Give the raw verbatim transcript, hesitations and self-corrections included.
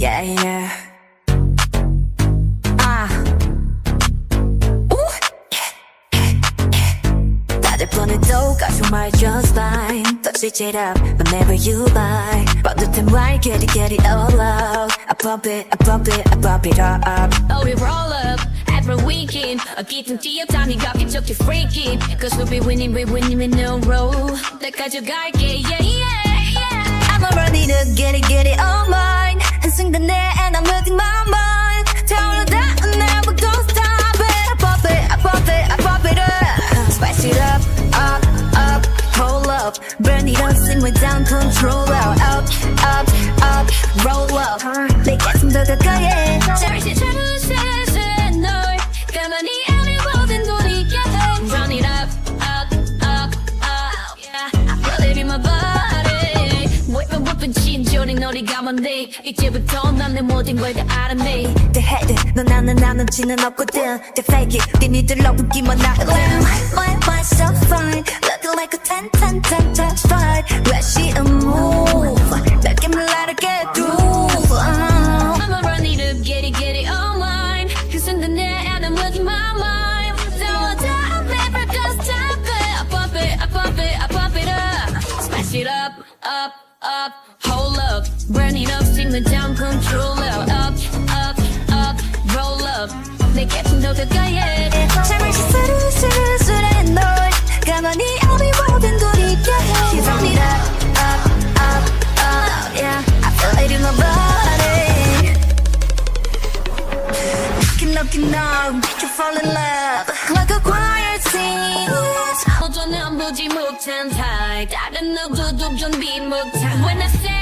Yeah, yeah. Ah. Ooh. 다들 뻔해도 가슴말 just fine. Touch it up whenever you like. 빠듯한 말 get it, get it all out. I pump it, I pump it, I pump it up. Oh, we roll up every weekend. 어기든 뛰어다니 가급적이 freaking. Cause we'll be winning, we're winning in a row. 날 가져갈게, yeah, yeah, yeah. I'm ready to get it, get it all mine. 한순간에 and I'm losing my mind. 타오르다 I never gonna stop it. I pump it, I pump it, I pump it up. Spice it up, up, up, hold up. Burn it up, sing with down control out. Up, up, up, roll up. 내 가슴 더 가까이. 잠시 차는 세상 널 가만히 every 모든 돌이켜. Run it up, up, up, up. Yeah, I feel it in my body. Whipping, whipping, 진조리 너리 가면 돼. 이제부터 난 내 모든 걸 다 알아내. The head, 너 나는 나는 지는 없거든. The fake it, 네 니들로 보기만 하거든. Why, why so fine? Looking like a ten, ten, ten, ten, five. 왜 she a move? 날 깨물 나를 get through. I'ma run it up, get it, get it all mine. 그 순간에 and I'm losing my mind. So I die, baby, just stop it. I pump it, I pump it, I pump it up. Smash it up, up, up, hold up. Burn it up, sing it down, control out. Up, up, up, roll up. 내 가슴 더 가까이. 잠시 스르스르스레 널 가만히 어미 모든 돌이켜. She's on it up, up, up, up. Yeah, I feel it in my body. Looking, looking up, make you fall in love. Like a choir sings. 어쩌면 보지 못한 타입. 다른 누구도 준비 못한. When I say